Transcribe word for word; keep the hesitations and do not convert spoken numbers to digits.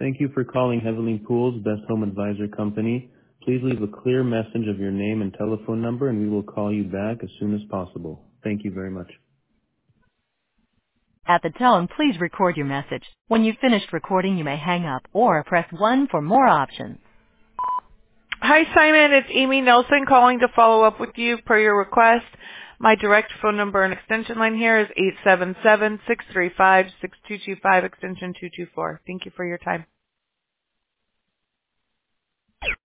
Thank you for calling Heavenly Pools, Best Home Advisor Company. Please leave a clear message of your name and telephone number, and we will call you back as soon as possible. Thank you very much. At the tone, please record your message. When you've finished recording, you may hang up or press one for more options. Hi, Simon. It's Amy Nelson calling to follow up with you per your request. My direct phone number and extension line here is eight seven seven, six three five, six two two five, extension two two four. Thank you for your time.